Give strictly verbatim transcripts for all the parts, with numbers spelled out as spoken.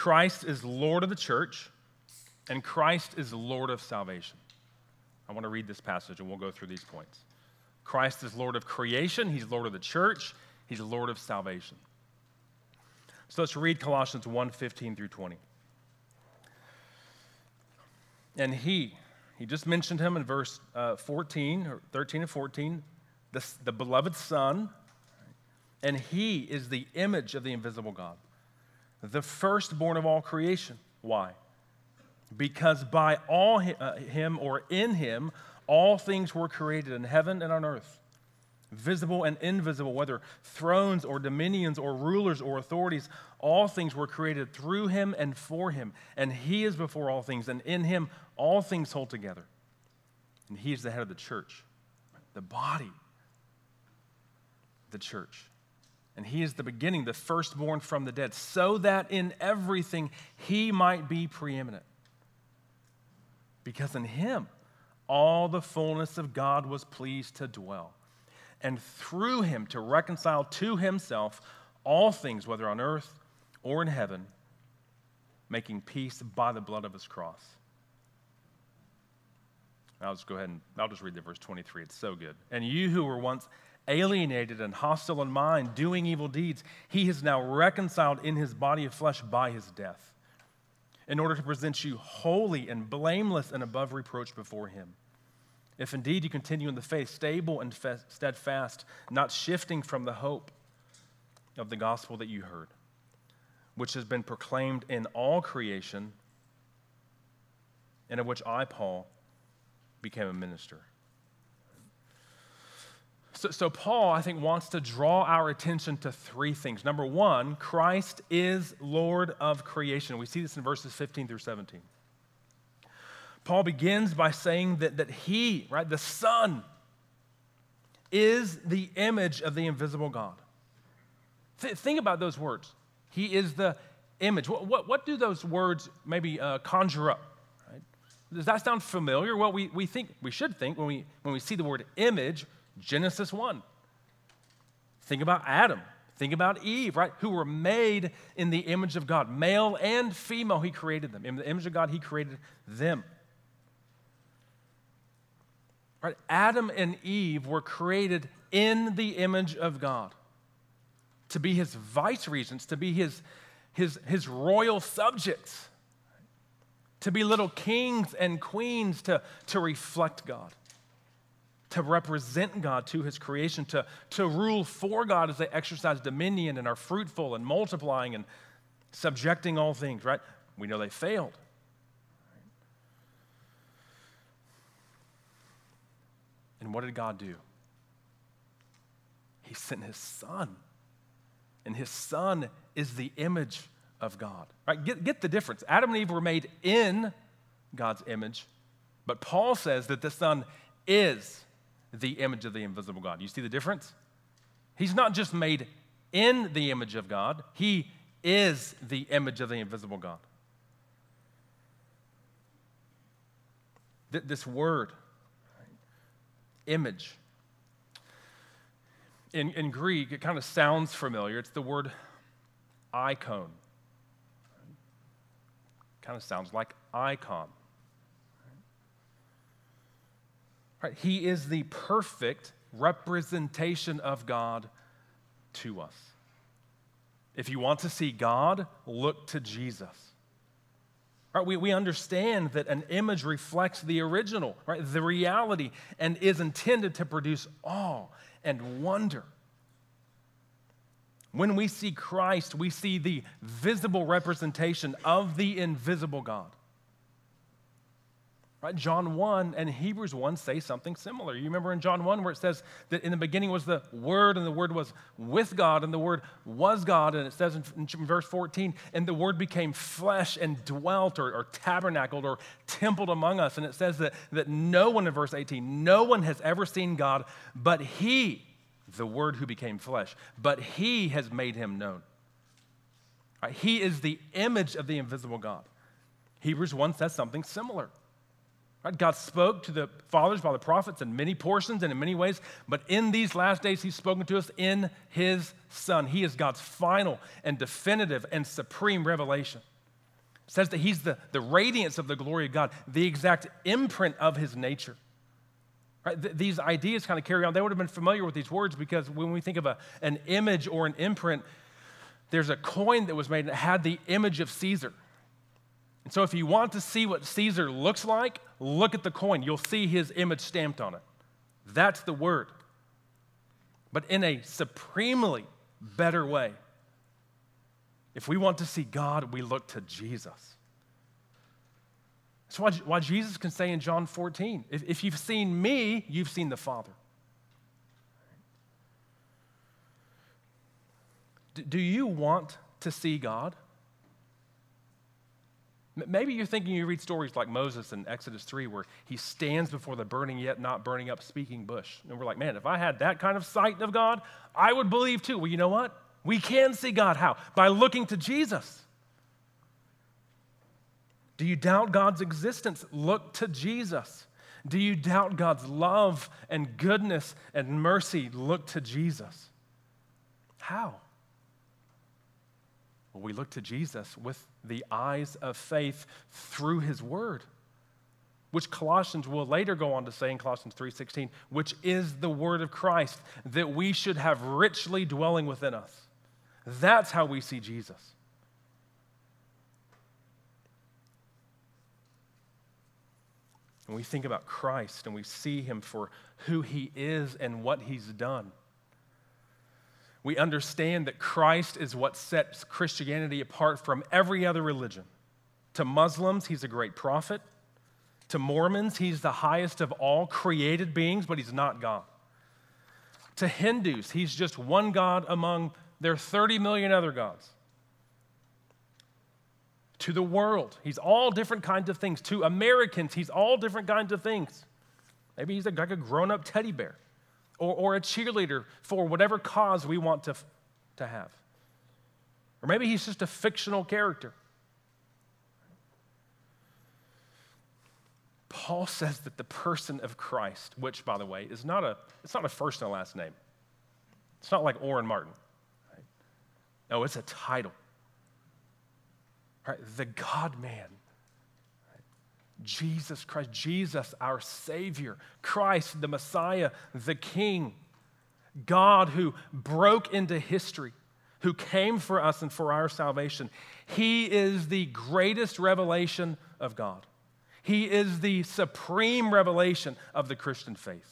Christ is Lord of the church, and Christ is Lord of salvation. I want to read this passage, and we'll go through these points. Christ is Lord of creation. He's Lord of the church. He's Lord of salvation. So let's read Colossians one, fifteen through twenty. And he, he just mentioned him in verse uh, fourteen, or thirteen and fourteen, the, the beloved Son, and he is the image of the invisible God, the firstborn of all creation. Why? Because by all uh, him or in him, all things were created in heaven and on earth, visible and invisible, whether thrones or dominions or rulers or authorities, all things were created through him and for him. And he is before all things, and in him all things hold together. And he is the head of the church, the body, the church. And he is the beginning, the firstborn from the dead, so that in everything he might be preeminent. Because in him all the fullness of God was pleased to dwell, and through him to reconcile to himself all things, whether on earth or in heaven, making peace by the blood of his cross. I'll just go ahead and I'll just read the verse twenty-three. It's so good. And you who were once alienated and hostile in mind, doing evil deeds, he has now reconciled in his body of flesh by his death, in order to present you holy and blameless and above reproach before him. If indeed you continue in the faith, stable and steadfast, not shifting from the hope of the gospel that you heard, which has been proclaimed in all creation, and of which I, Paul, became a minister. So, so Paul, I think, wants to draw our attention to three things. Number one, Christ is Lord of creation. We see this in verses fifteen through seventeen. Paul begins by saying that, that he, right, the Son, is the image of the invisible God. Th- think about those words. He is the image. What, what, what do those words maybe uh, conjure up? Right? Does that sound familiar? Well, we, we think, we should think when we, when we see the word image, Genesis one. Think about Adam. Think about Eve, right? Who were made in the image of God. Male and female, he created them. In the image of God, he created them. Right? Adam and Eve were created in the image of God to be his vice-regents, to be his, his, his royal subjects, to be little kings and queens, to, to reflect God, to represent God to his creation, to, to rule for God as they exercise dominion and are fruitful and multiplying and subjecting all things, right? We know they failed. And what did God do? He sent his Son. And his Son is the image of God. Right? Get, get the difference. Adam and Eve were made in God's image, but Paul says that the Son is the image of the invisible God. You see the difference? He's not just made in the image of God. He is the image of the invisible God. Th- this word, image. In, in Greek, it kind of sounds familiar. It's the word icon. Kind of sounds like icon. Right? He is the perfect representation of God to us. If you want to see God, look to Jesus. Right, we, we understand that an image reflects the original, right, the reality, and is intended to produce awe and wonder. When we see Christ, we see the visible representation of the invisible God. Right, John one and Hebrews one say something similar. You remember in John one where it says that in the beginning was the Word, and the Word was with God, and the Word was God, and it says in, in verse fourteen, and the Word became flesh and dwelt or, or tabernacled or templed among us. And it says that, that no one, in verse eighteen, no one has ever seen God, but He, the Word who became flesh, but He has made Him known. Right, He is the image of the invisible God. Hebrews one says something similar. Right? God spoke to the fathers by the prophets in many portions and in many ways, but in these last days, He's spoken to us in His Son. He is God's final and definitive and supreme revelation. It says that he's the, the radiance of the glory of God, the exact imprint of his nature. Right? Th- these ideas kind of carry on. They would have been familiar with these words because when we think of a, an image or an imprint, there's a coin that was made that had the image of Caesar. And so if you want to see what Caesar looks like, look at the coin. You'll see his image stamped on it. That's the word. But in a supremely better way. If we want to see God, we look to Jesus. That's why, why Jesus can say in John fourteen, if, if you've seen me, you've seen the Father. D- do you want to see God? Maybe you're thinking you read stories like Moses in Exodus three where he stands before the burning yet not burning up speaking bush. And we're like, man, if I had that kind of sight of God, I would believe too. Well, you know what? We can see God. How? By looking to Jesus. Do you doubt God's existence? Look to Jesus. Do you doubt God's love and goodness and mercy? Look to Jesus. How? Well, we look to Jesus with the eyes of faith through his word, which Colossians will later go on to say in Colossians three sixteen, which is the word of Christ that we should have richly dwelling within us. That's how we see Jesus. When we think about Christ and we see him for who he is and what he's done, we understand that Christ is what sets Christianity apart from every other religion. To Muslims, he's a great prophet. To Mormons, he's the highest of all created beings, but he's not God. To Hindus, he's just one God among their thirty million other gods. To the world, he's all different kinds of things. To Americans, he's all different kinds of things. Maybe he's like a grown-up teddy bear. Or, or a cheerleader for whatever cause we want to, to have. Or maybe he's just a fictional character. Paul says that the person of Christ, which, by the way, is not a, it's not a first and a last name. It's not like Orrin Martin. Right? No, it's a title. Right? The God-man. Jesus Christ, Jesus, our Savior, Christ, the Messiah, the King, God who broke into history, who came for us and for our salvation. He is the greatest revelation of God. He is the supreme revelation of the Christian faith.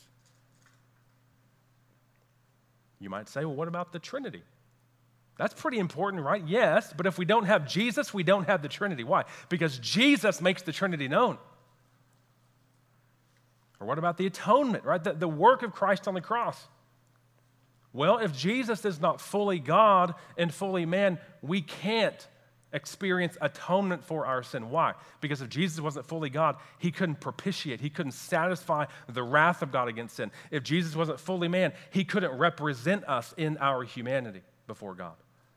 You might say, well, what about the Trinity? That's pretty important, right? Yes, but if we don't have Jesus, we don't have the Trinity. Why? Because Jesus makes the Trinity known. Or what about the atonement, right? The, the work of Christ on the cross. Well, if Jesus is not fully God and fully man, we can't experience atonement for our sin. Why? Because if Jesus wasn't fully God, he couldn't propitiate, he couldn't satisfy the wrath of God against sin. If Jesus wasn't fully man, he couldn't represent us in our humanity before God.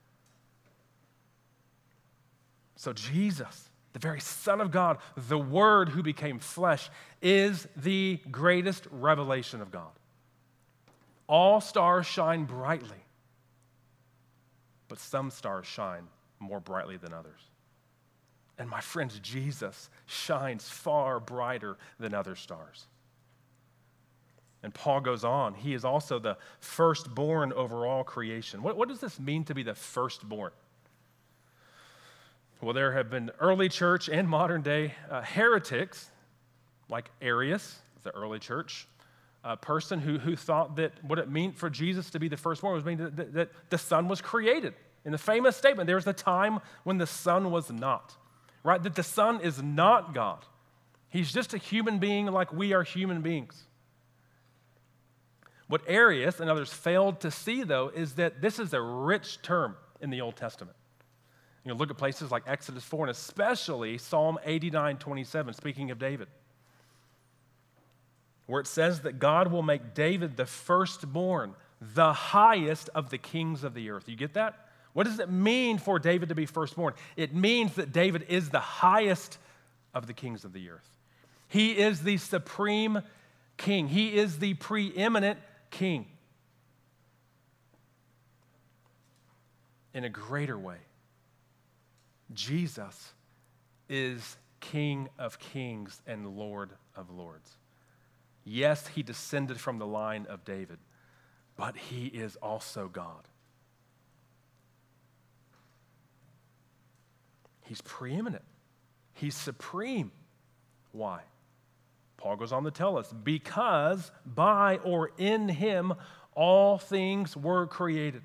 So Jesus, the very Son of God, the Word who became flesh, is the greatest revelation of God. All stars shine brightly, but some stars shine more brightly than others. And my friends, Jesus shines far brighter than other stars. And Paul goes on, he is also the firstborn over all creation. What, what does this mean to be the firstborn? Well, there have been early church and modern day uh, heretics, like Arius, the early church, a person who, who thought that what it meant for Jesus to be the firstborn was mean that, that, that the Son was created. In the famous statement, there's a time when the Son was not, right? That the Son is not God. He's just a human being like we are human beings. What Arius and others failed to see, though, is that this is a rich term in the Old Testament. You know, look at places like Exodus four and especially Psalm eighty-nine twenty-seven, speaking of David, where it says that God will make David the firstborn, the highest of the kings of the earth. You get that? What does it mean for David to be firstborn? It means that David is the highest of the kings of the earth. He is the supreme king. He is the preeminent king. In a greater way, Jesus is King of kings and Lord of lords. Yes, he descended from the line of David, but he is also God. He's preeminent. He's supreme. Why? Paul goes on to tell us, because by or in him all things were created.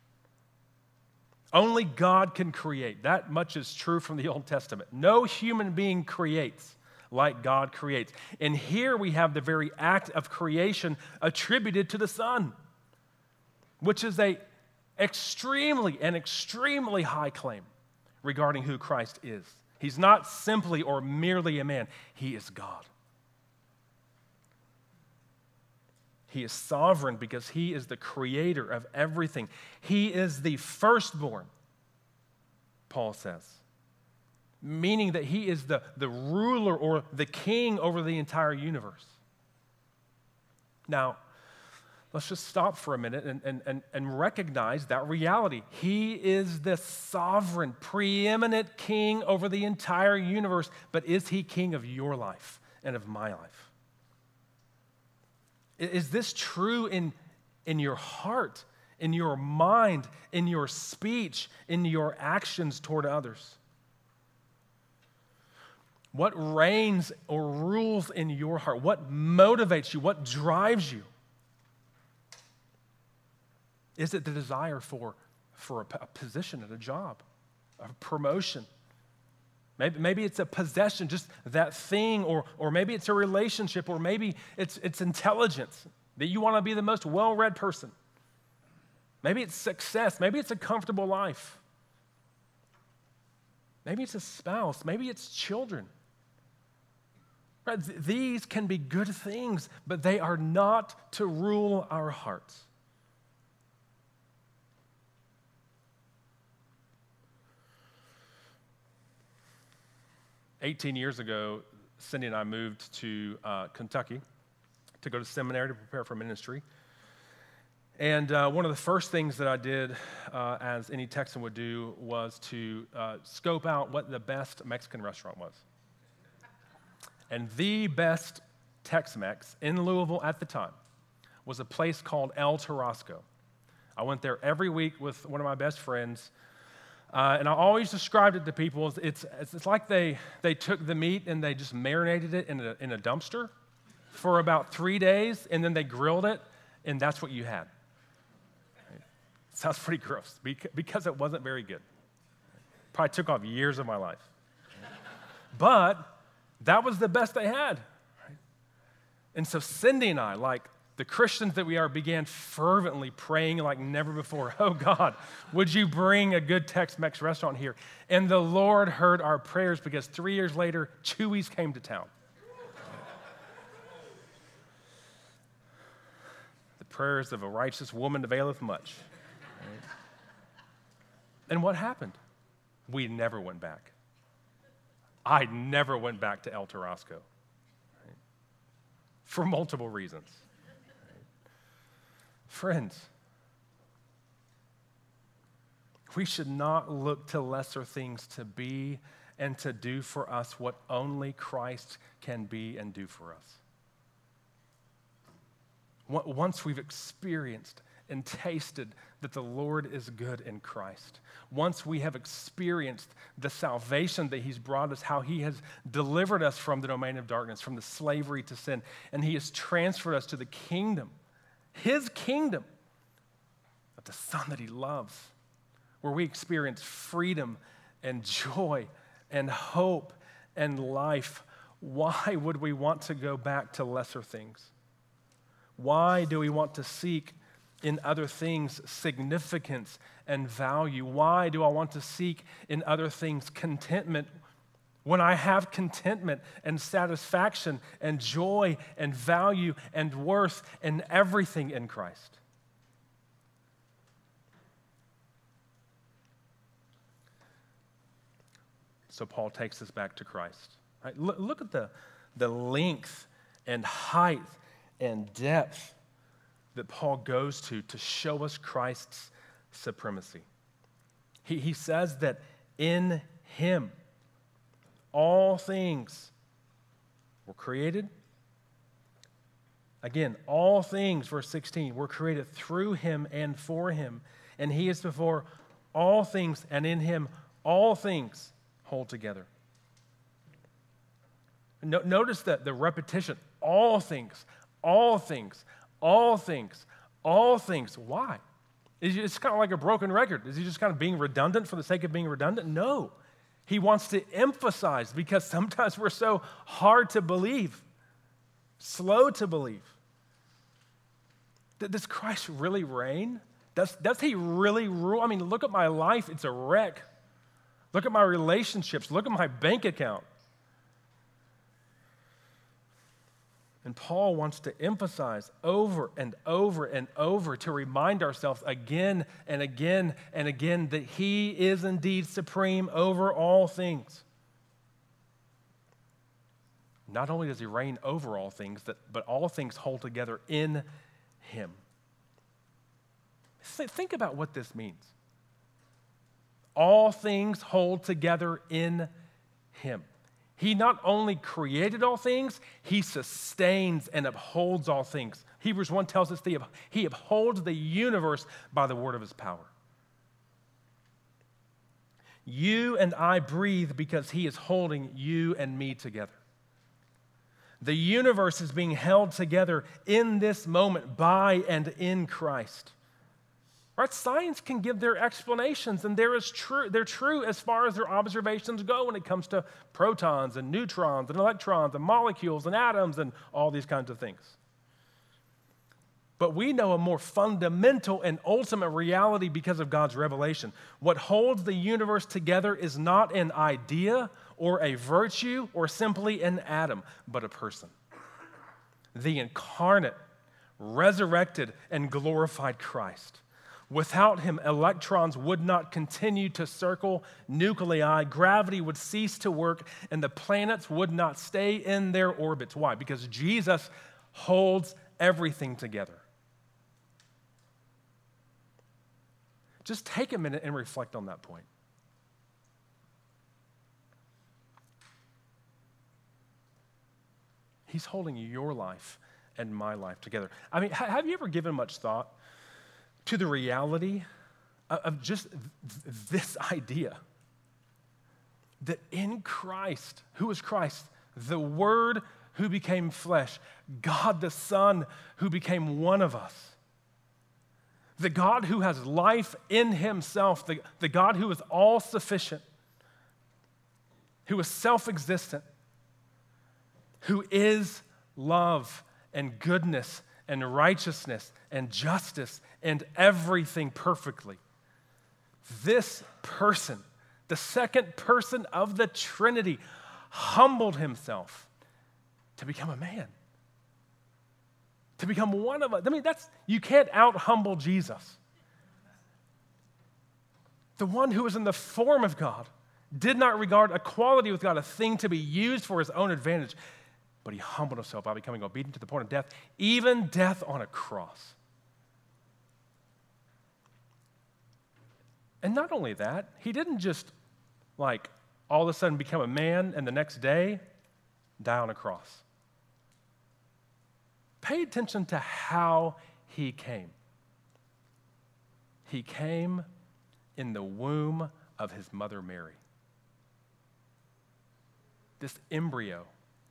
Only God can create. That much is true from the Old Testament. No human being creates like God creates. And here we have the very act of creation attributed to the Son, which is a extremely and extremely high claim regarding who Christ is. He's not simply or merely a man. He is God. He is sovereign because he is the creator of everything. He is the firstborn, Paul says, meaning that he is the, the ruler or the king over the entire universe. Now, let's just stop for a minute and, and, and, and recognize that reality. He is the sovereign, preeminent king over the entire universe, but is he king of your life and of my life? Is this true in, in your heart, in your mind, in your speech, in your actions toward others? What reigns or rules in your heart? What motivates you? What drives you? Is it the desire for, for a, a position at a job, a promotion? Maybe, maybe it's a possession, just that thing, or, or maybe it's a relationship, or maybe it's, it's intelligence, that you want to be the most well-read person. Maybe it's success. Maybe it's a comfortable life. Maybe it's a spouse. Maybe it's children. Right? These can be good things, but they are not to rule our hearts. eighteen years ago, Cindy and I moved to uh, Kentucky to go to seminary to prepare for ministry. And uh, one of the first things that I did, uh, as any Texan would do, was to uh, scope out what the best Mexican restaurant was. And the best Tex-Mex in Louisville at the time was a place called El Tarasco. I went there every week with one of my best friends. Uh, and I always described it to people as it's, it's like they, they took the meat and they just marinated it in a, in a dumpster for about three days, and then they grilled it, and that's what you had. Right? Sounds pretty gross because it wasn't very good. Probably took off years of my life. But that was the best they had. Right? And so Cindy and I, like the Christians that we are, began fervently praying like never before. Oh God, would you bring a good Tex-Mex restaurant here? And the Lord heard our prayers, because three years later, Chuy's came to town. The prayers of a righteous woman availeth much. Right? And what happened? We never went back. I never went back to El Tarasco. Right? For multiple reasons. Friends, we should not look to lesser things to be and to do for us what only Christ can be and do for us. Once we've experienced and tasted that the Lord is good in Christ, once we have experienced the salvation that he's brought us, how he has delivered us from the domain of darkness, from the slavery to sin, and he has transferred us to the kingdom, his kingdom of the Son that he loves, where we experience freedom and joy and hope and life. Why would we want to go back to lesser things? Why do we want to seek in other things significance and value? Why do I want to seek in other things contentment when I have contentment and satisfaction and joy and value and worth and everything in Christ? So Paul takes us back to Christ. Right? Look, look at the, the length and height and depth that Paul goes to to show us Christ's supremacy. He, he says that in him all things were created. Again, all things, verse sixteen, were created through him and for him. And he is before all things, and in him all things hold together. No, notice that the repetition, all things, all things, all things, all things. Why? It's kind of like a broken record. Is he just kind of being redundant for the sake of being redundant? No. He wants to emphasize, because sometimes we're so hard to believe, slow to believe. Does Christ really reign? Does, does he really rule? I mean, look at my life. It's a wreck. Look at my relationships. Look at my bank account. And Paul wants to emphasize over and over and over, to remind ourselves again and again and again that he is indeed supreme over all things. Not only does he reign over all things, but all things hold together in him. Think about what this means. All things hold together in him. He not only created all things, he sustains and upholds all things. Hebrews one tells us that he upholds the universe by the word of his power. You and I breathe because he is holding you and me together. The universe is being held together in this moment by and in Christ. Right? Science can give their explanations, and they're, as true, they're true as far as their observations go when it comes to protons and neutrons and electrons and molecules and atoms and all these kinds of things. But we know a more fundamental and ultimate reality because of God's revelation. What holds the universe together is not an idea or a virtue or simply an atom, but a person. The incarnate, resurrected, and glorified Christ. Without him, electrons would not continue to circle nuclei, gravity would cease to work, and the planets would not stay in their orbits. Why? Because Jesus holds everything together. Just take a minute and reflect on that point. He's holding your life and my life together. I mean, have you ever given much thought to the reality of just this idea that in Christ, who is Christ? The Word who became flesh, God the Son who became one of us, the God who has life in himself, the, the God who is all-sufficient, who is self-existent, who is love and goodness and righteousness and justice and everything perfectly. This person, the second person of the Trinity, humbled himself to become a man, to become one of us. I mean, that's, you can't out-humble Jesus. The one who was in the form of God did not regard equality with God a thing to be used for his own advantage, but he humbled himself by becoming obedient to the point of death, even death on a cross. And not only that, he didn't just like all of a sudden become a man and the next day die on a cross. Pay attention to how he came. He came in the womb of his mother Mary. This embryo,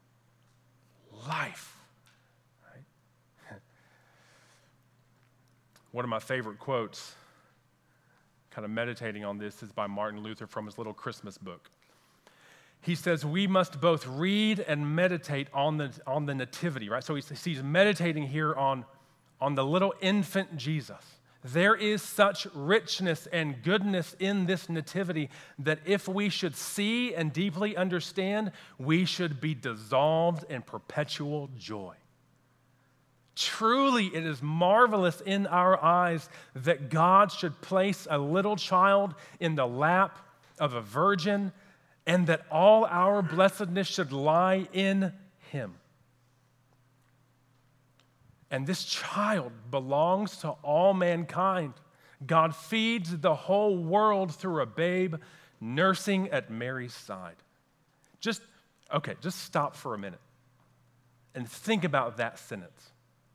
life. Right? One of my favorite quotes, kind of meditating on this, is by Martin Luther from his little Christmas book. He says, we must both read and meditate on the, on the nativity, right? So he's, he's meditating here on, on the little infant Jesus. There is such richness and goodness in this nativity that if we should see and deeply understand, we should be dissolved in perpetual joy. Truly, it is marvelous in our eyes that God should place a little child in the lap of a virgin, and that all our blessedness should lie in him. And this child belongs to all mankind. God feeds the whole world through a babe nursing at Mary's side. Just, okay, just stop for a minute and think about that sentence.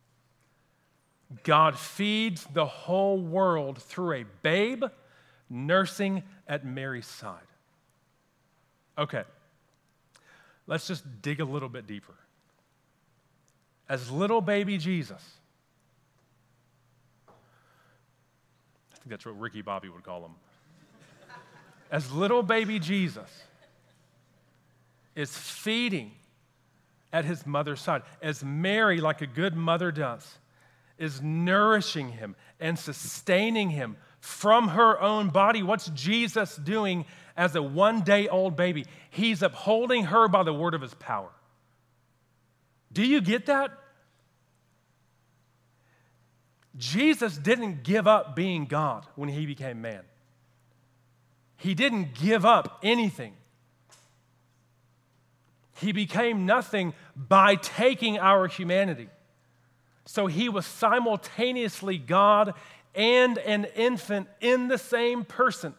God feeds the whole world through a babe nursing at Mary's side. Okay, let's just dig a little bit deeper. As little baby Jesus, I think that's what Ricky Bobby would call him. As little baby Jesus is feeding at his mother's side, as Mary, like a good mother does, is nourishing him and sustaining him from her own body. What's Jesus doing as a one-day-old baby? He's upholding her by the word of his power. Do you get that? Jesus didn't give up being God when he became man. He didn't give up anything. He became nothing by taking our humanity. So he was simultaneously God and an infant in the same person.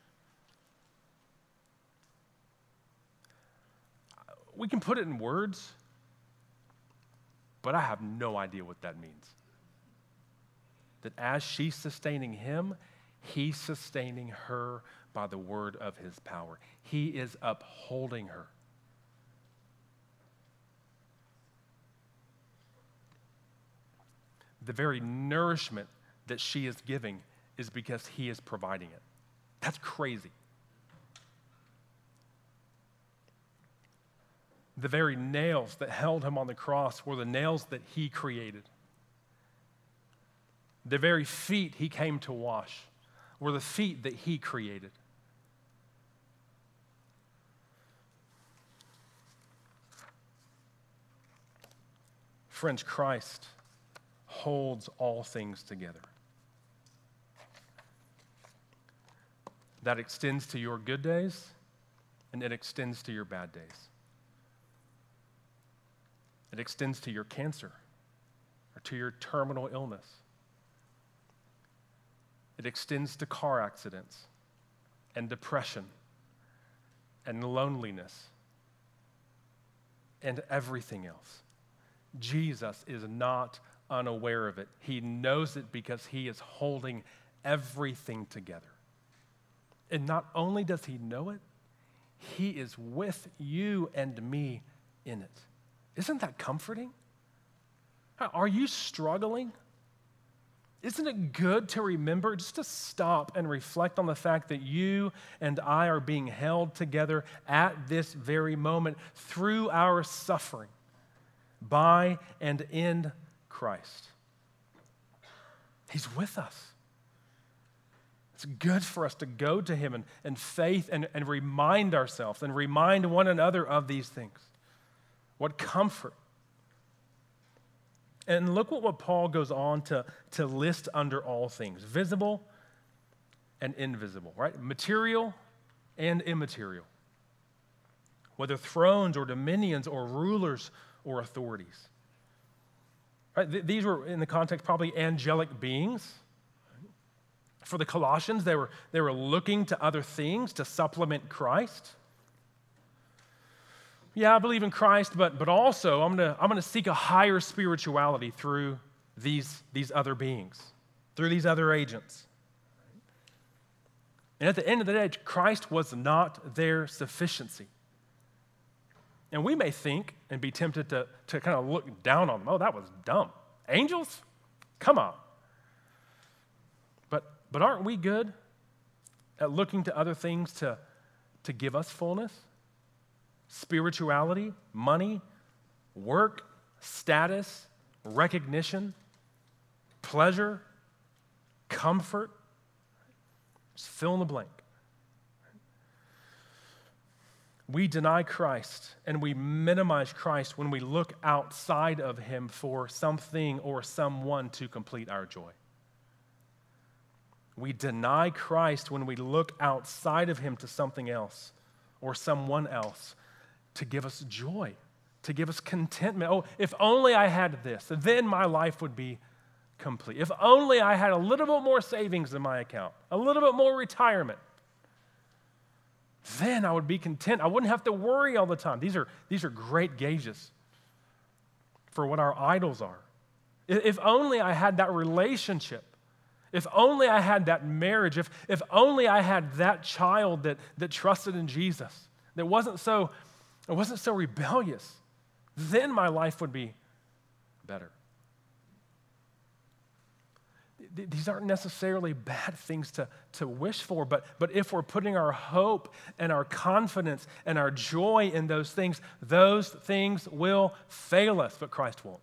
We can put it in words, but I have no idea what that means. That as she's sustaining him, he's sustaining her by the word of his power. He is upholding her. The very nourishment that she is giving is because he is providing it. That's crazy. The very nails that held him on the cross were the nails that he created. The very feet he came to wash were the feet that he created. Friends, Christ holds all things together. That extends to your good days, and it extends to your bad days. It extends to your cancer or to your terminal illness. It extends to car accidents and depression and loneliness and everything else. Jesus is not unaware of it. He knows it because he is holding everything together. And not only does he know it, he is with you and me in it. Isn't that comforting? Are you struggling? Isn't it good to remember, just to stop and reflect on the fact that you and I are being held together at this very moment through our suffering by and in Christ? He's with us. It's good for us to go to him in, in faith and, and remind ourselves and remind one another of these things. What comfort. And look what, what Paul goes on to, to list under all things. Visible and invisible, right? Material and immaterial. Whether thrones or dominions or rulers or authorities. Right? Th- these were, in the context, probably angelic beings. For the Colossians, they were, they were looking to other things to supplement Christ. Yeah, I believe in Christ, but, but also I'm going to I'm gonna seek a higher spirituality through these, these other beings, through these other agents. And at the end of the day, Christ was not their sufficiency. And we may think and be tempted to, to kind of look down on them. Oh, that was dumb. Angels? Come on. But, but aren't we good at looking to other things to, to give us fullness? Spirituality, money, work, status, recognition, pleasure, comfort. Just fill in the blank. We deny Christ and we minimize Christ when we look outside of him for something or someone to complete our joy. We deny Christ when we look outside of him to something else or someone else to give us joy, to give us contentment. Oh, if only I had this, then my life would be complete. If only I had a little bit more savings in my account, a little bit more retirement. then I would be content. I wouldn't have to worry all the time. These are, these are great gauges for what our idols are. If only I had that relationship, if only I had that marriage, if, if only I had that child that, that trusted in Jesus, that wasn't so, it wasn't so rebellious, then my life would be better. These aren't necessarily bad things to, to wish for, but, but if we're putting our hope and our confidence and our joy in those things, those things will fail us, but Christ won't.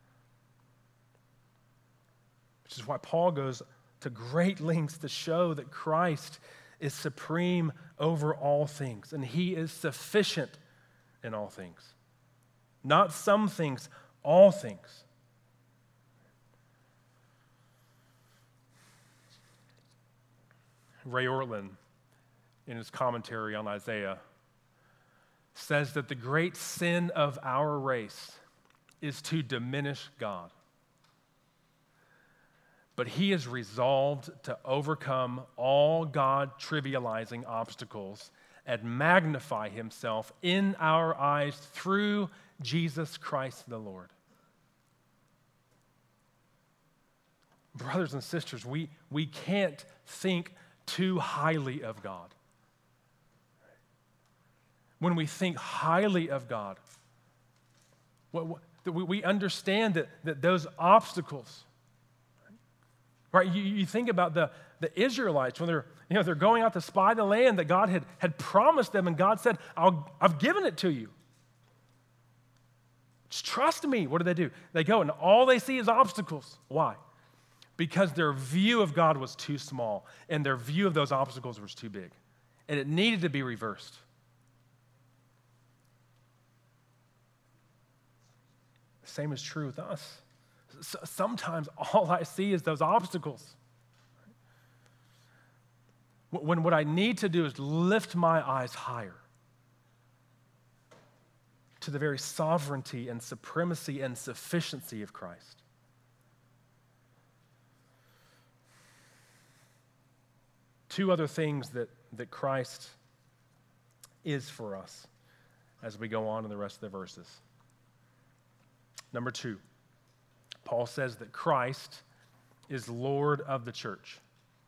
Which is why Paul goes to great lengths to show that Christ is supreme over all things, and he is sufficient in all things. Not some things, all things. Ray Ortlund, in his commentary on Isaiah, says that the great sin of our race is to diminish God. But he is resolved to overcome all God trivializing obstacles and magnify himself in our eyes through Jesus Christ the Lord. Brothers and sisters, we, we can't think too highly of God. When we think highly of God, what, what, we understand that, that those obstacles, right? You, you think about the, the Israelites when they're, you know, they're going out to spy the land that God had, had promised them, and God said, I'll, I've given it to you. Just trust me. What do they do? They go, and all they see is obstacles. Why? Because their view of God was too small, and their view of those obstacles was too big. And it needed to be reversed. The same is true with us. So sometimes all I see is those obstacles. When what I need to do is lift my eyes higher to the very sovereignty and supremacy and sufficiency of Christ. Two other things that, that Christ is for us as we go on in the rest of the verses. Number two, Paul says that Christ is Lord of the church.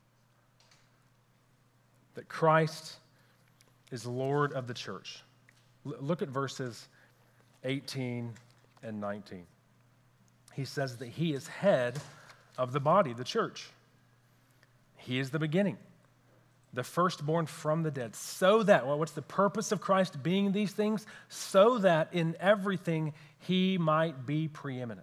That Christ is Lord of the church. L- look at verses eighteen and nineteen. He says that he is head of the body, the church. He is the beginning, the firstborn from the dead, so that, well, what's the purpose of Christ being these things? So that in everything he might be preeminent.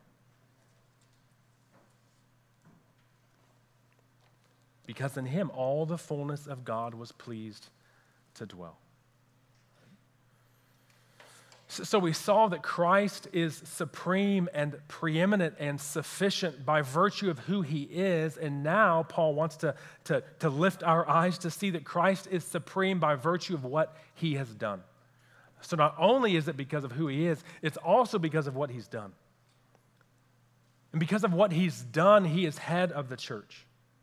Because in him all the fullness of God was pleased to dwell. So we saw that Christ is supreme and preeminent and sufficient by virtue of who he is. And now Paul wants to, to, to lift our eyes to see that Christ is supreme by virtue of what he has done. So not only is it because of who he is, it's also because of what he's done. And because of what he's done, he is head of the church.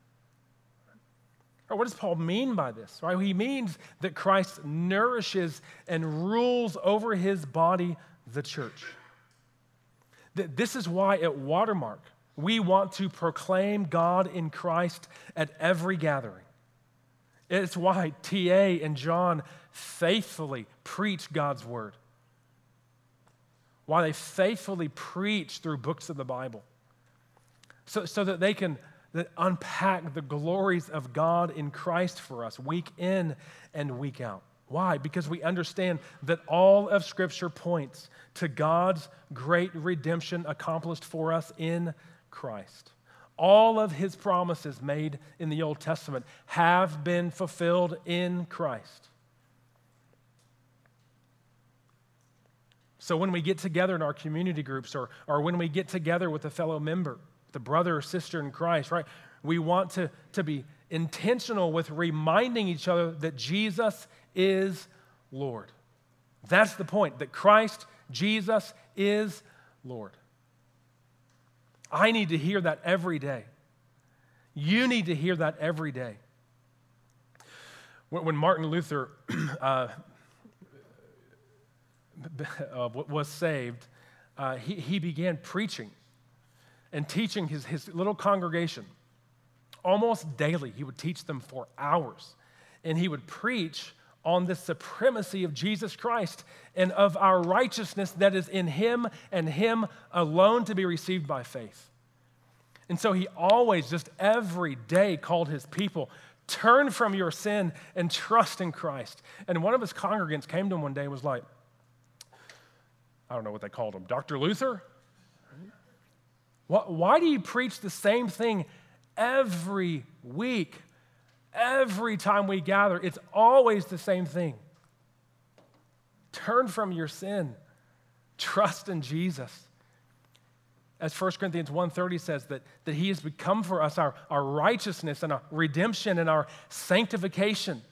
What does Paul mean by this? Right? He means that Christ nourishes and rules over his body, the church. This is why at Watermark, we want to proclaim God in Christ at every gathering. It's why T A and John faithfully preach God's word. Why they faithfully preach through books of the Bible. So, so that they can that unpack the glories of God in Christ for us week in and week out. Why? Because we understand that all of Scripture points to God's great redemption accomplished for us in Christ. All of his promises made in the Old Testament have been fulfilled in Christ. So when we get together in our community groups or, or when we get together with a fellow member, the brother or sister in Christ, right? We want to, to be intentional with reminding each other that Jesus is Lord. That's the point, that Christ, Jesus, is Lord. I need to hear that every day. You need to hear that every day. When, when Martin Luther uh, uh, was saved, uh, he, he began preaching and teaching his, his little congregation. Almost daily, he would teach them for hours. And he would preach on the supremacy of Jesus Christ and of our righteousness that is in him and him alone to be received by faith. And so he always, just every day, called his people, turn from your sin and trust in Christ. And one of his congregants came to him one day and was like, I don't know what they called him, Doctor Luther? Why do you preach the same thing every week? Every time we gather, it's always the same thing. Turn from your sin. Trust in Jesus. As First Corinthians one thirty says, that, that he has become for us our, our righteousness and our redemption and our sanctification.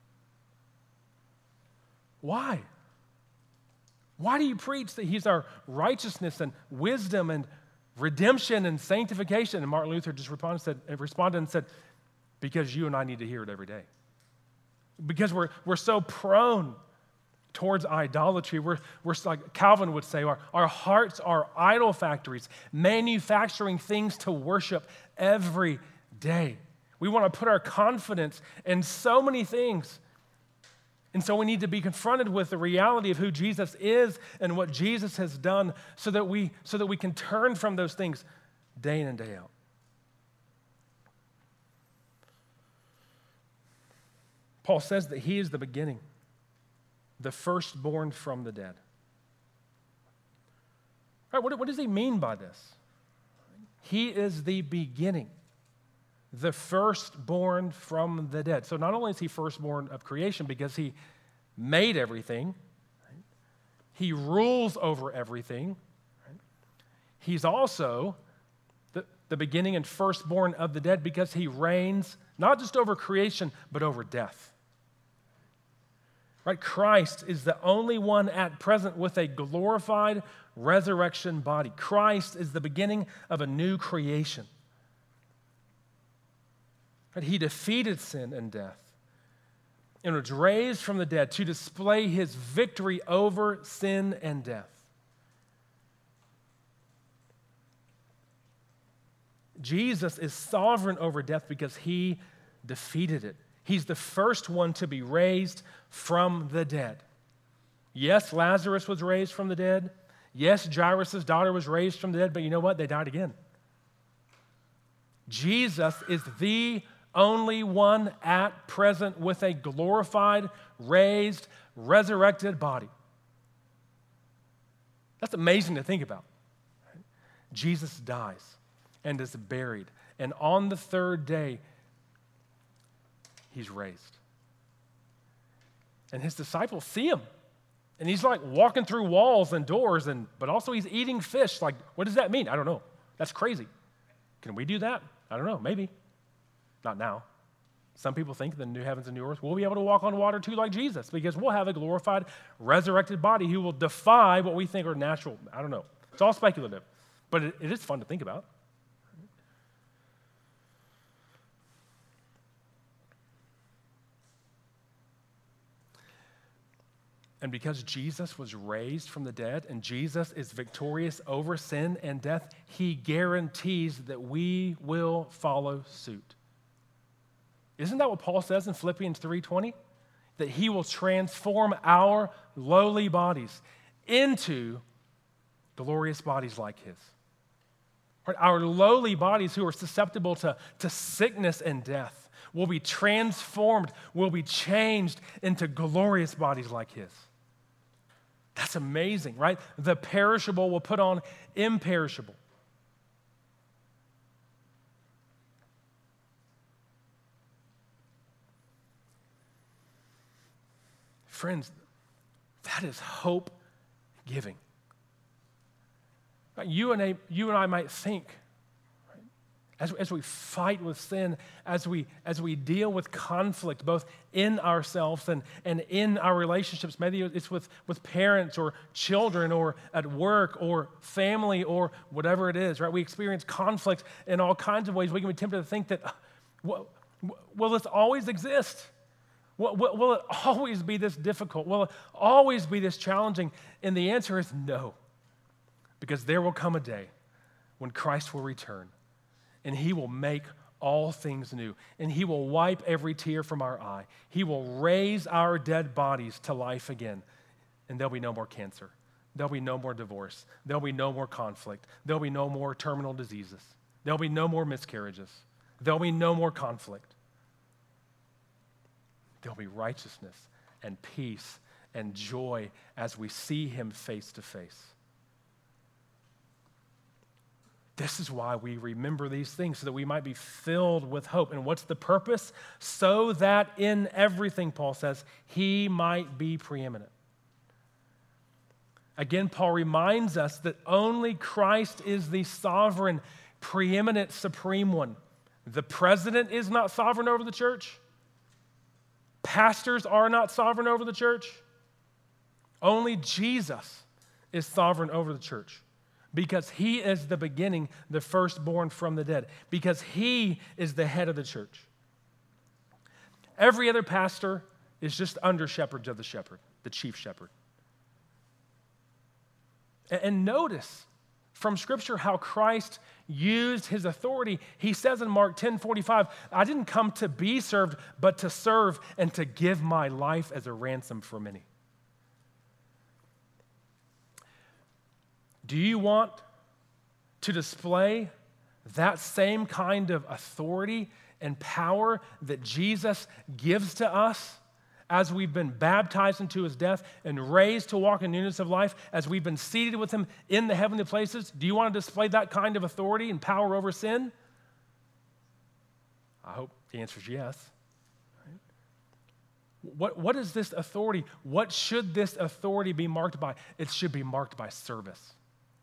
Why? Why do you preach that he's our righteousness and wisdom and redemption and sanctification? And Martin Luther just responded, said, responded and said, because you and I need to hear it every day. Because we're, we're so prone towards idolatry. We're, we're like Calvin would say, our, our hearts are idol factories, manufacturing things to worship every day. We want to put our confidence in so many things. And so we need to be confronted with the reality of who Jesus is and what Jesus has done so that we, so that we can turn from those things day in and day out. Paul says that he is the beginning, the firstborn from the dead. All right, what, what does he mean by this? He is the beginning, the firstborn from the dead. So not only is he firstborn of creation because he made everything, right? He rules over everything. Right? He's also the, the beginning and firstborn of the dead because he reigns not just over creation, but over death. Right? Christ is the only one at present with a glorified resurrection body. Christ is the beginning of a new creation. Right? He defeated sin and death and was raised from the dead to display his victory over sin and death. Jesus is sovereign over death because he defeated it. He's the first one to be raised from the dead. Yes, Lazarus was raised from the dead. Yes, Jairus' daughter was raised from the dead, but you know what? They died again. Jesus is the only one at present with a glorified, raised, resurrected body. That's amazing to think about. Jesus dies and is buried, and on the third day, he's raised. And his disciples see him. And he's like walking through walls and doors, and but also he's eating fish. Like, what does that mean? I don't know. That's crazy. Can we do that? I don't know. Maybe. Not now. Some people think the new heavens and new earth, we'll be able to walk on water too like Jesus because we'll have a glorified, resurrected body who will defy what we think are natural. I don't know. It's all speculative. But it, it is fun to think about. And because Jesus was raised from the dead and Jesus is victorious over sin and death, he guarantees that we will follow suit. Isn't that what Paul says in Philippians three twenty? That he will transform our lowly bodies into glorious bodies like his. Right? Our lowly bodies who are susceptible to, to sickness and death will be transformed, will be changed into glorious bodies like his. That's amazing, right? The perishable will put on imperishable. Friends, that is hope-giving. You and I, you and I might think, right, as, as we fight with sin, as we, as we deal with conflict, both in ourselves and, and in our relationships, maybe it's with, with parents or children or at work or family or whatever it is, right? We experience conflict in all kinds of ways. We can be tempted to think that, well, will this always exist? Will, will, will it always be this difficult? Will it always be this challenging? And the answer is no, because there will come a day when Christ will return, and he will make all things new, and he will wipe every tear from our eye. He will raise our dead bodies to life again, and there'll be no more cancer. There'll be no more divorce. There'll be no more conflict. There'll be no more terminal diseases. There'll be no more miscarriages. There'll be no more conflict. There'll be righteousness and peace and joy as we see him face to face. This is why we remember these things, so that we might be filled with hope. And what's the purpose? So that in everything, Paul says, he might be preeminent. Again, Paul reminds us that only Christ is the sovereign, preeminent, supreme one. The president is not sovereign over the church. Pastors are not sovereign over the church. Only Jesus is sovereign over the church, because he is the beginning, the firstborn from the dead, because he is the head of the church. Every other pastor is just under shepherds of the shepherd, the chief shepherd. And notice from Scripture how Christ used his authority. He says in Mark ten forty-five, I didn't come to be served, but to serve and to give my life as a ransom for many. Do you want to display that same kind of authority and power that Jesus gives to us as we've been baptized into his death and raised to walk in newness of life, as we've been seated with him in the heavenly places? Do you want to display that kind of authority and power over sin? I hope the answer is yes. What, what is this authority? What should this authority be marked by? It should be marked by service.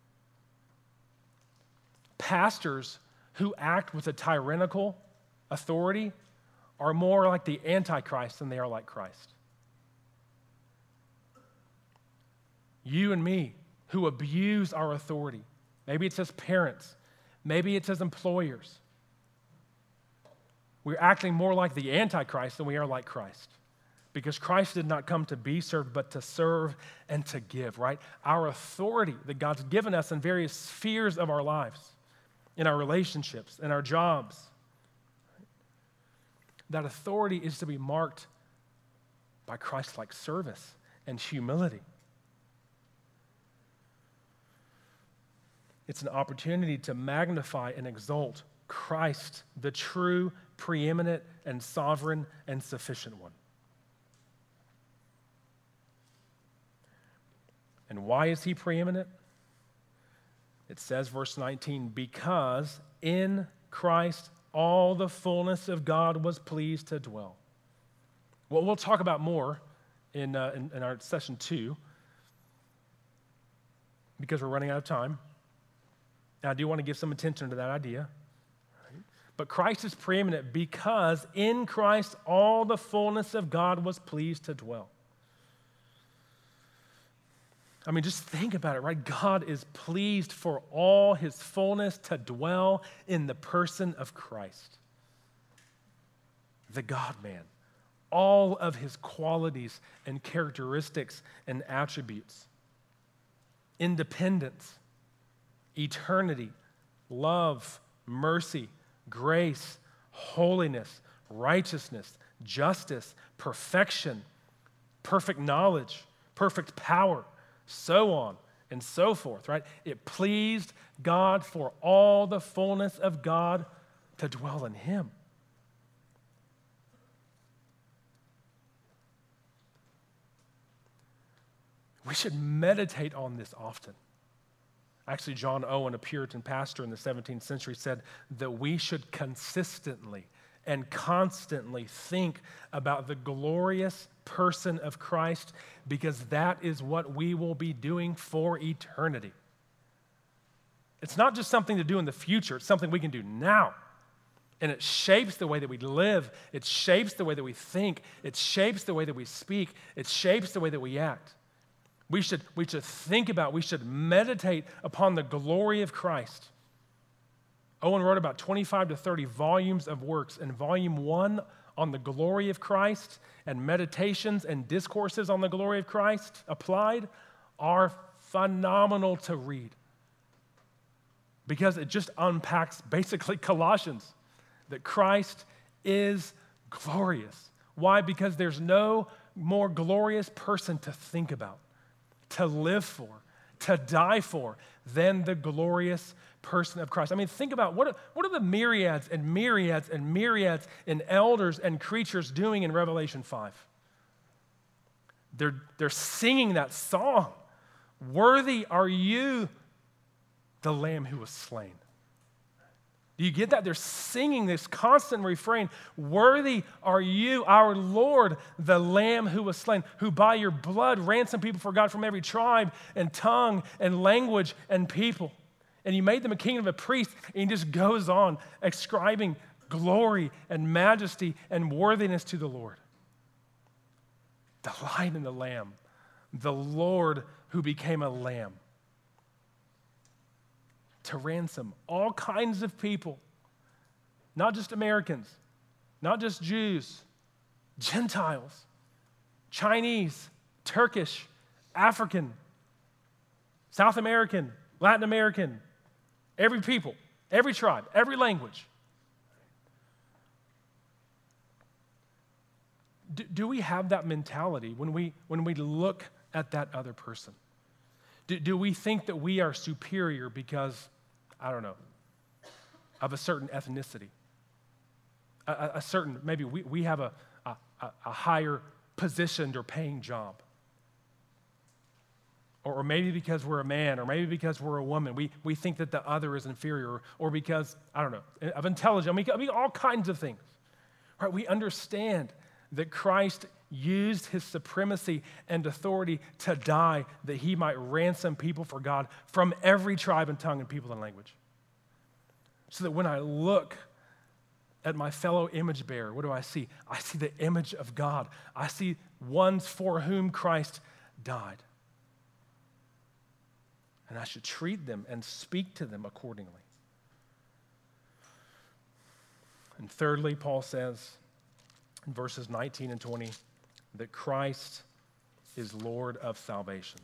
Pastors who act with a tyrannical authority are more like the Antichrist than they are like Christ. You and me who abuse our authority, maybe it's as parents, maybe it's as employers, we're acting more like the Antichrist than we are like Christ. Because Christ did not come to be served, but to serve and to give, right? Our authority that God's given us in various spheres of our lives, in our relationships, in our jobs, that authority is to be marked by Christ-like service and humility. It's an opportunity to magnify and exalt Christ, the true, preeminent, and sovereign and sufficient one. And why is he preeminent? It says, verse nineteen, because in Christ all the fullness of God was pleased to dwell. Well, we'll talk about more in, uh, in, in our session two, because we're running out of time. And I do want to give some attention to that idea. Right? But Christ is preeminent because in Christ all the fullness of God was pleased to dwell. I mean, just think about it, right? God is pleased for all his fullness to dwell in the person of Christ, the God-man. All of his qualities and characteristics and attributes. Independence, eternity, love, mercy, grace, holiness, righteousness, justice, perfection, perfect knowledge, perfect power, so on and so forth, right? It pleased God for all the fullness of God to dwell in him. We should meditate on this often. Actually, John Owen, a Puritan pastor in the seventeenth century, said that we should consistently and constantly think about the glorious person of Christ, because that is what we will be doing for eternity. It's not just something to do in the future, it's something we can do now. And it shapes the way that we live, it shapes the way that we think, it shapes the way that we speak, it shapes the way that we act. We should, we should think about, we should meditate upon the glory of Christ. Owen wrote about twenty-five to thirty volumes of works, and volume one on the glory of Christ and meditations and discourses on the glory of Christ applied are phenomenal to read because it just unpacks basically Colossians, that Christ is glorious. Why? Because there's no more glorious person to think about, to live for, to die for than the glorious person of Christ. I mean, think about what are, what are the myriads and myriads and myriads and elders and creatures doing in Revelation five? They're, they're singing that song. Worthy are you, the Lamb who was slain. Do you get that? They're singing this constant refrain. Worthy are you, our Lord, the Lamb who was slain, who by your blood ransomed people for God from every tribe and tongue and language and people. And you made them a king and a priest. And he just goes on ascribing glory and majesty and worthiness to the Lord. The Lion and the Lamb, the Lord who became a lamb to ransom all kinds of people, not just Americans, not just Jews, Gentiles, Chinese, Turkish, African, South American, Latin American, every people, every tribe, every language. Do, do we have that mentality when we, when we look at that other person? Do, do we think that we are superior because, I don't know, of a certain ethnicity? A, a, a certain, maybe we, we have a, a, a higher positioned or paying job. Or, or maybe because we're a man, or maybe because we're a woman, we, we think that the other is inferior, or, or because, I don't know, of intelligence. I mean, I mean, all kinds of things. Right? We understand that Christ used his supremacy and authority to die that he might ransom people for God from every tribe and tongue and people and language. So that when I look at my fellow image bearer, what do I see? I see the image of God. I see ones for whom Christ died. And I should treat them and speak to them accordingly. And thirdly, Paul says in verses nineteen and twenty, that Christ is Lord of salvation.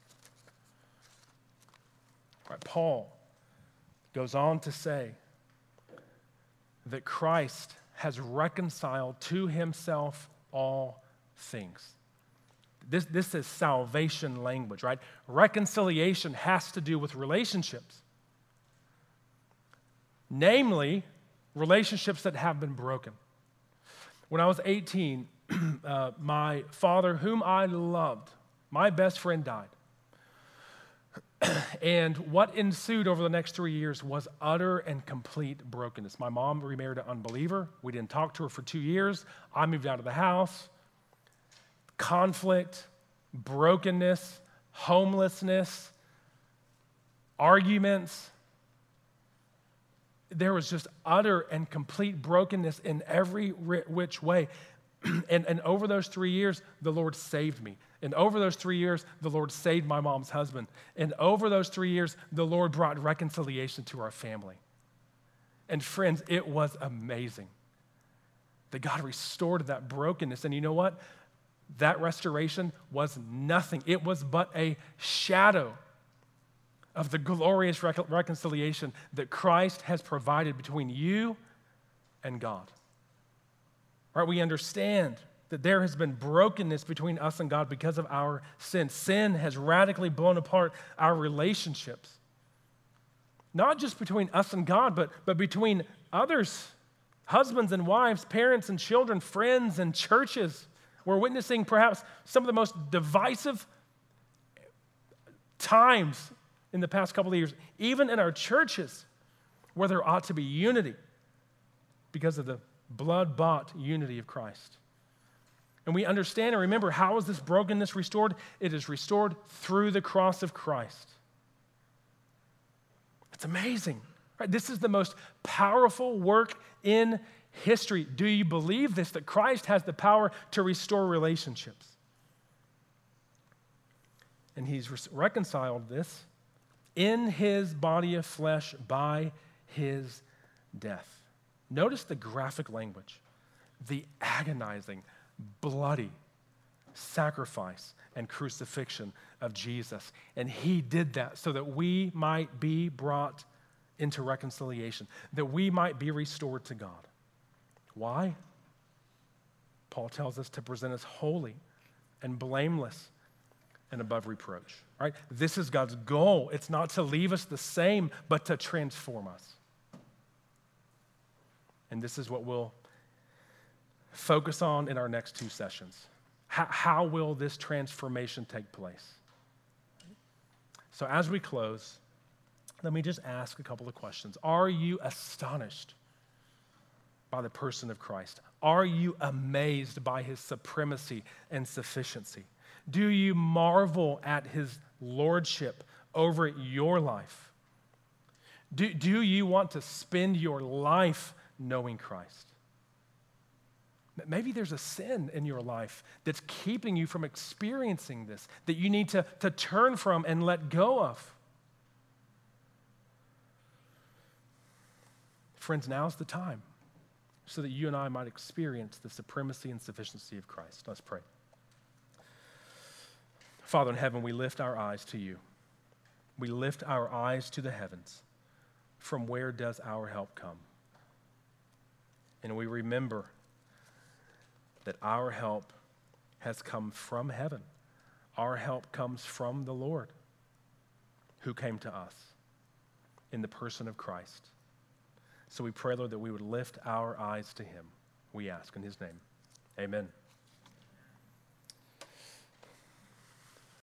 Right, Paul goes on to say that Christ has reconciled to himself all things. This, this is salvation language, right? Reconciliation has to do with relationships. Namely, relationships that have been broken. When I was eighteen, uh, my father, whom I loved, my best friend died. And what ensued over the next three years was utter and complete brokenness. My mom remarried an unbeliever. We didn't talk to her for two years. I moved out of the house. Conflict, brokenness, homelessness, arguments. There was just utter and complete brokenness in every which way. and, and over those three years, the Lord saved me. And over those three years, the Lord saved my mom's husband. And over those three years, the Lord brought reconciliation to our family. And friends, it was amazing that God restored that brokenness. And you know what? That restoration was nothing. It was but a shadow of the glorious rec- reconciliation that Christ has provided between you and God. Right? We understand that there has been brokenness between us and God because of our sin. Sin has radically blown apart our relationships. Not just between us and God, but, but between others, husbands and wives, parents and children, friends and churches. We're witnessing perhaps some of the most divisive times in the past couple of years, even in our churches, where there ought to be unity because of the blood-bought unity of Christ. And we understand and remember, how is this brokenness restored? It is restored through the cross of Christ. It's amazing, right? This is the most powerful work in history. Do you believe this, that Christ has the power to restore relationships? And he's re- reconciled this in his body of flesh by his death. Notice the graphic language. the agonizing, bloody sacrifice and crucifixion of Jesus. And he did that so that we might be brought into reconciliation, that we might be restored to God. Why? Paul tells us to present us holy and blameless and above reproach. Right? This is God's goal. It's not to leave us the same, but to transform us. And this is what we'll focus on in our next two sessions. How, how will this transformation take place? So as we close, let me just ask a couple of questions. Are you astonished by the person of Christ? Are you amazed by his supremacy and sufficiency? Do you marvel at his lordship over your life? Do, do you want to spend your life knowing Christ? Maybe there's a sin in your life that's keeping you from experiencing this, that you need to, to turn from and let go of. Friends, now's the time so that you and I might experience the supremacy and sufficiency of Christ. Let's pray. Father in heaven, we lift our eyes to you. We lift our eyes to the heavens. From where does our help come? And we remember that our help has come from heaven. Our help comes from the Lord, who came to us in the person of Christ. So we pray, Lord, that we would lift our eyes to him. We ask in his name. Amen.